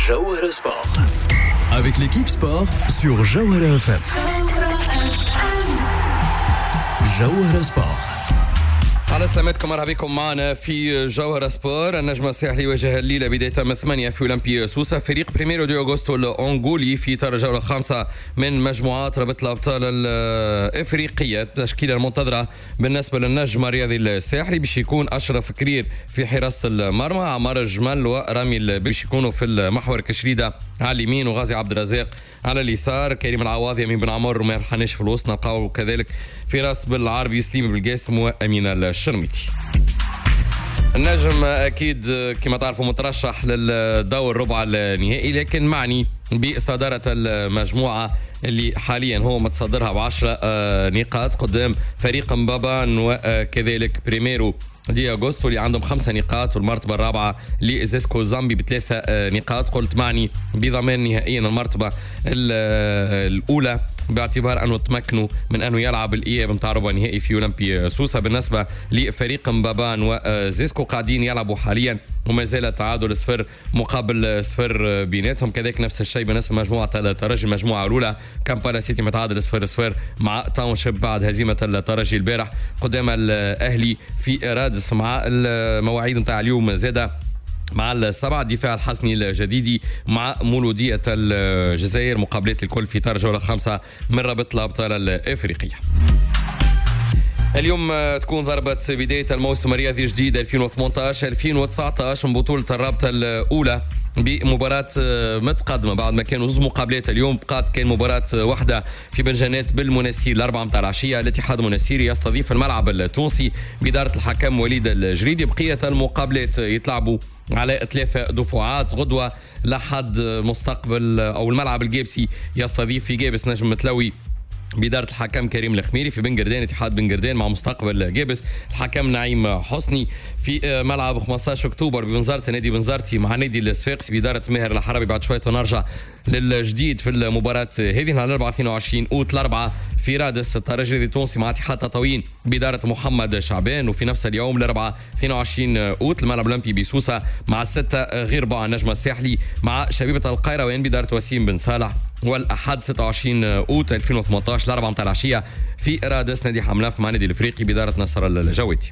Jawhara Sport. Avec l'équipe sport sur Jawhara FM. Jawhara Sport. على سلامتكم، مرحبا بكم معنا في جوهرة سبور. النجم الساحلي يواجه الليلة بداية من 8 في أولمبي سوسة فريق بريميرو دي أغسطو الأنغولي في إطار الجولة 5 من مجموعات رابطة الأبطال الإفريقية. التشكيلة المنتظرة بالنسبة للنجم الرياضي الساحلي باش يكون أشرف كرير في حراسة المرمى، عمار الجمل ورامي باش يكونوا في المحور كشريدة على اليمين وغازي عبد الرزاق على اليسار، كريم العواضي، يمين بن عمر، رمير الحناش في الوسط، نلقاو كذلك فراس بالعربي، سليم بالقاسم وأمين الشرميتي. النجم أكيد كما تعرفوا مترشح للدور ربع النهائي، لكن معني بصدارة المجموعة اللي حاليا هو متصدرها ب10 نقاط قدام فريق مبابان وكذلك بريميرو دي أغسطو اللي عندهم 5 نقاط، والمرتبة الرابعة لزيسكو زامبي ب3 نقاط. قلت معني بضمان نهائيا المرتبة الأولى باعتبار أنه تمكنوا من أنه يلعب الإياب متاع ربع نهائي في أولمبي سوسة. بالنسبة لفريق مبابان وزيسكو قاعدين يلعبوا حاليا وما زال تعادل 0 مقابل 0 بيناتهم. كذلك نفس الشيء بالنسبة لمجموعة الترجي، المجموعة الأولى كامبالا سيتي متعادل 0-0 مع تاونشيب بعد هزيمة الترجي البارح قدام الأهلي في رادس. مع المواعيد متاع اليوم زادة مع السبعة دفاع الحسني الجديدي مع مولودية الجزائر، مقابلات الكل في إطار جولة 5 من رابطة الأبطال الإفريقية. اليوم تكون ضربة بداية الموسم الرياضي الجديد 2018-2019 من بطولة الرابطة الأولى بمباراة متقدمة بعد ما كانوا 2 مقابلات. اليوم بقات كان مباراة واحدة في بنجانات بالمناسير 4 متاع العشية. الاتحاد المناسيري يستضيف الملعب التونسي بإدارة الحكم وليد الجريدي. بقية المقابلات يتلعبوا على 3 دفعات. غدوة لحد مستقبل أو الملعب الجابسي يستضيف في جابس نجم متلوي بإدارة الحكم كريم الخميري. في بن قردان اتحاد بن قردان مع مستقبل جابس الحكم نعيم حسني. في ملعب 15 أكتوبر ببنزرت نادي بنزرتي مع نادي الصفاقسي بإدارة ماهر الحربي. بعد شوية ونرجع للجديد في المباراة هذه. نهار 24 أوت الأربعة في رادس الترجي التونسي مع اتحاد تطاوين بإدارة محمد شعبان. وفي نفس اليوم الأربعة 22 أوت الملعب الأولمبي بسوسة مع 6 غير 4 النجم الساحلي مع شبيبة القيروان بإدارة وسيم بن صالح. والأحد 26 أوت 2018 الأربعة متاع العشية في رادس نادي حملاف مع نادي الإفريقي بإدارة نصر الجويتي.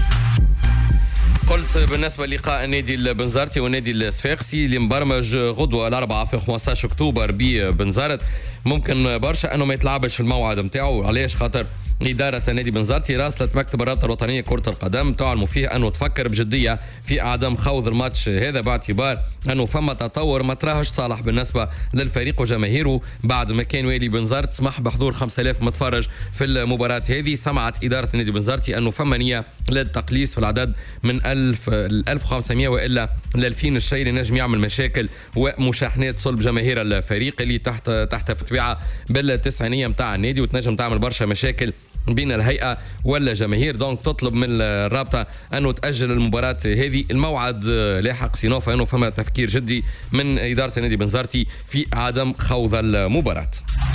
قلت بالنسبة للقاء النادي البنزرتي والنادي الصفاقسي اللي مبرمج غدوة الأربعة في 15 أكتوبر ببنزرت، ممكن برشا أنه ما يتلعبش في الموعد متاعه. علاش؟ خاطر إدارة النادي بنزرتي راسلت مكتب الرابطة الوطنية كرة القدم تعلم فيه أنه تفكر بجدية في عدم خوض الماتش هذا باعتبار أنه فما تطور ما تراهش صالح بالنسبة للفريق وجماهيره بعد ما كان والي بنزرت سمح بحضور 5000 متفرج في المباراة هذه. سمعت إدارة النادي بنزرتي أنه فما نية للتقليص في العدد من 1500 وإلا ل 2000 الشيء اللي نجم يعمل مشاكل ومشاحنات صلب جماهير الفريق اللي تحت فتويعة بالتسعينية متاع النادي وتنجم تعمل برشا مشاكل بين الهيئة والجماهير. دونك تطلب من الرابطة أنه تأجل المباراة هذه. الموعد لاحق سينوفا أنه فما تفكير جدي من إدارة النادي بنزرتي في عدم خوض المباراة.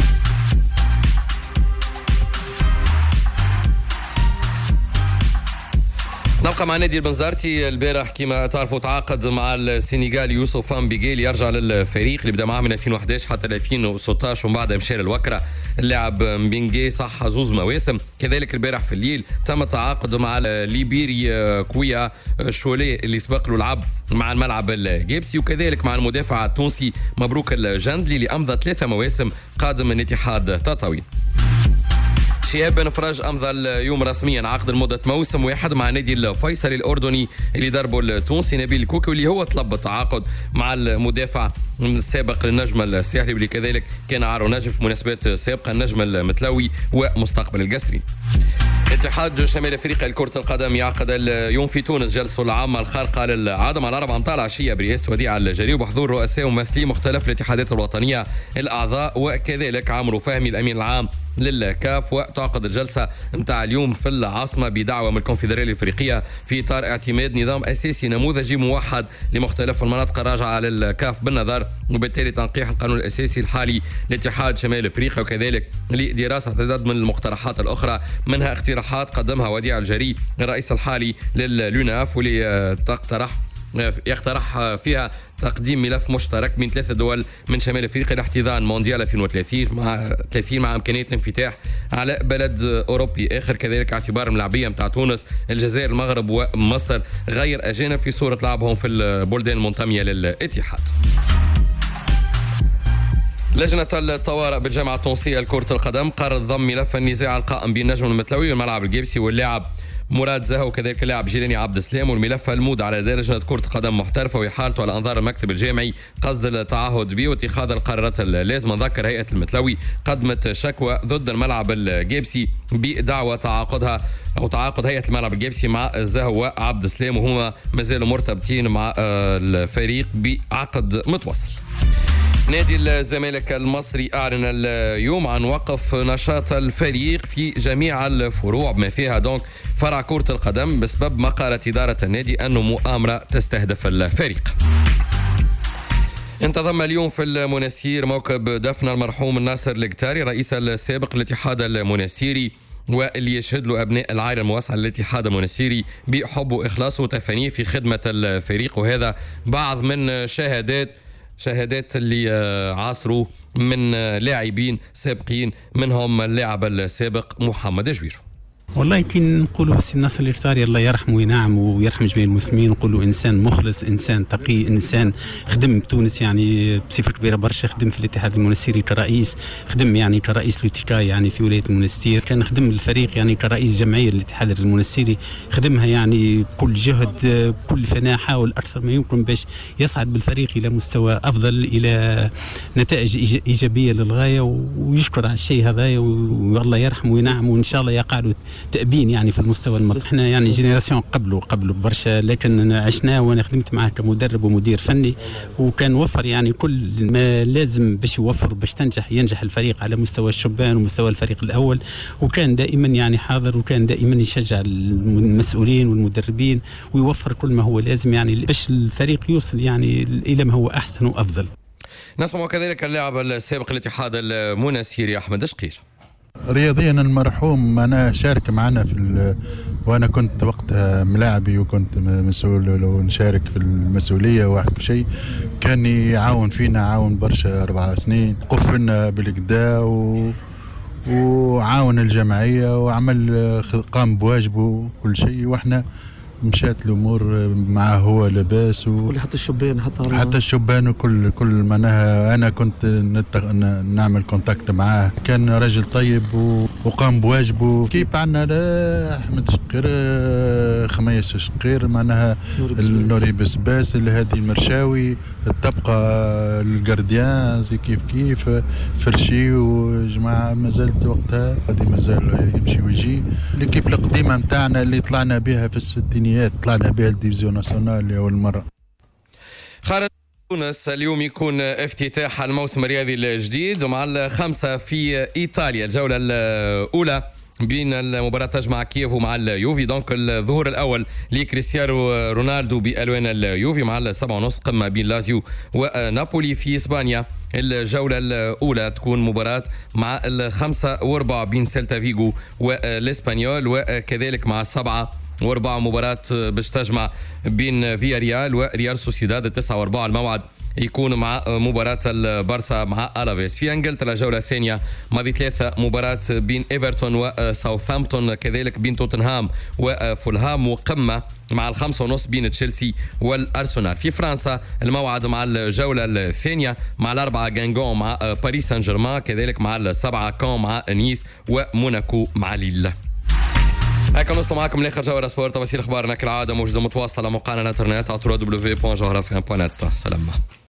نبقى مع نادي البنزرتي. البارح كما تعرفوا تعاقد مع السنغالي يوسف بيغيل يرجع للفريق اللي بدا معاه من 2011 حتى 2016 ومن بعد مشى للوكرة. اللاعب مبينجي صح 2 مواسم. كذلك البارح في الليل تم التعاقد مع الليبيري كويا شولي اللي سبق له لعب مع الملعب الجابسي، وكذلك مع المدافع التونسي مبروك الجندلي اللي أمضى 3 مواسم قادم من اتحاد تطاوين. شهاب بن فرج أمضى اليوم رسميا عقد لمدة موسم واحد مع نادي الفيصلي الأردني اللي دربه التونسي نبيل الكوكي واللي هو طلب التعاقد مع المدافع السابق للنجم الساحلي واللي كذلك كان عارو نجم في مناسبات سابقة النجم المتلوي ومستقبل القسري. اتحاد شمال افريقيا لكرة القدم يعقد اليوم في تونس جلسته العامة الخارقة للعادة على 4 متاع العشية برئاسة وديع الجري وبحضور رؤساء وممثلي مختلف الاتحادات الوطنية الأعضاء وكذلك عمرو فهمي الأمين العام للكاف. وتعقد الجلسة متاع اليوم في العاصمة بدعوة من الكونفدرالية الافريقية في اطار اعتماد نظام اساسي نموذجي موحد لمختلف المناطق الراجعة للكاف بالنظر وبالتالي تنقيح القانون الاساسي الحالي لاتحاد شمال افريقيا وكذلك لدراسة عدد من المقترحات الاخرى منها اقتراحات قدمها وديع الجري الرئيس الحالي لليوناف واللي تقترح يقترح فيها تقديم ملف مشترك بين 3 دول من شمال افريقيا لاحتضان مونديال 2030 مع امكانيه الانفتاح على بلد اوروبي اخر. كذلك اعتبار الملاعبيه نتاع تونس الجزائر المغرب ومصر غير اجانب في صوره لعبهم في البلدان المنتميه للاتحاد. لجنة الطوارئ بالجامعة التونسية لكرة القدم قررت ضم ملف النزاع القائم بين النجم المتلوي والملعب الجيبسي واللاعب مراد زها وكذلك اللاعب جيلاني عبد السلام، والملف المودع على لجنة كرة قدم محترفة وإحالته على أنظار المكتب الجامعي قصد التعهد به واتخاذ القرارات اللازمة. ذكر هيئة المتلوي قدمت شكوى ضد الملعب الجيبسي بدعوى تعاقد هيئة الملعب الجيبسي مع زها وعبد السلام، وهما مازالوا مرتبطين مع الفريق بعقد متوصل. نادي الزمالك المصري أعلن اليوم عن وقف نشاط الفريق في جميع الفروع بما فيها دونك فرع كرة القدم بسبب ما قالت إدارة النادي أنه مؤامرة تستهدف الفريق. انتظم اليوم في المنستير موكب دفن المرحوم ناصر القتاري رئيس السابق للاتحاد المنستيري، واللي يشهد له أبناء العائلة الموسعة للاتحاد المنستيري بحب وإخلاص وتفانيه في خدمة الفريق، وهذا بعض من شهادات اللي عاصروا من لاعبين سابقين منهم اللاعب السابق محمد جويرو. والله يمكن نقولوا السي ناصر القتاري الله يرحمه وينعم ويرحم جميع المسلمين، نقولوا انسان مخلص، انسان تقي، انسان خدم بتونس يعني بصفه كبيره برشا، خدم في الاتحاد المنستيري كرئيس، خدم يعني كرئيس لوتيكا يعني في ولايه المنستير، كان خدم الفريق يعني كرئيس جمعيه الاتحاد المنستيري، خدمها يعني بكل جهد بكل فناء، حاول اكثر ما يمكن باش يصعد بالفريق الى مستوى افضل، الى نتائج ايجابيه للغايه، ويشكر على الشيء هذا والله يرحمه وينعم، وان شاء الله يقعد تأبين يعني في المستوى المطلوب. احنا يعني جينيراسيون قبله برشا، لكن عشناه وانا خدمت معاه كمدرب ومدير فني، وكان وفر يعني كل ما لازم باش يوفر باش ينجح الفريق على مستوى الشبان ومستوى الفريق الاول، وكان دائما يعني حاضر، وكان دائما يشجع المسؤولين والمدربين ويوفر كل ما هو لازم يعني باش الفريق يوصل يعني الى ما هو احسن وافضل. نسمع كذلك اللاعب السابق للاتحاد المنستيري احمد شقير. رياضيا المرحوم أنا شارك معنا وأنا كنت وقتها ملاعبي وكنت مسؤول لو نشارك في المسؤولية واحد شيء، كان يعاون فينا، عاون برشا 4 سنين، قف لنا بالكدا وعاون الجمعية وعمل قام بواجبه وكل شيء، وإحنا مشات الامور معه هو لاباس حتى الشبان وكل معناها انا كنت نعمل كونتاكت معاه، كان رجل طيب وقام بواجبه. كيف عندنا احمد شقير، خميس شقير، معناها النوري بسباس، هذه المرشاوي، تبقى الجارديان زي كيف فرشي وجماعه مازالت وقتها غادي مازال يمشي ويجي. ليكيب القديمه نتاعنا اللي طلعنا بها في الستينيات، طلعنا بها الديفيزيون ناسيونال لأول مرة. خارج تونس اليوم يكون افتتاح الموسم الرياضي الجديد مع 5 في إيطاليا، الجولة الأولى بين المباراة تجمع كييف ومع اليوفي. دونك الظهور الأول لكريستيانو رونالدو بألوان اليوفي مع 7:30 قمة بين لازيو ونابولي في إسبانيا. الجولة الأولى تكون مباراة مع 5:04 بين سيلتا فيغو والإسبانيول، وكذلك مع 7:04 مباراة باش تجمع بين فيا ريال وريال سوسيداد. 9:04 الموعد يكون مع مباراة البارسا مع ألافيس. في انجلترا الجولة الثانية ماضي 3 مباراة بين ايفرتون وساوثهامبتون، كذلك بين توتنهام وفولهام، وقمة مع 5:30 بين تشيلسي والأرسنال. في فرنسا الموعد مع الجولة الثانية مع 4 غانغون مع باريس سان جيرمان، كذلك مع 7 كون مع نيس وموناكو مع ليل. هكا نوصل معكم لاخر جوهرة سبورت. تفاصيل اخبارنا كالعاده موجوده متواصله على موقعنا الانترنت على www.jawharafm.net. سلام.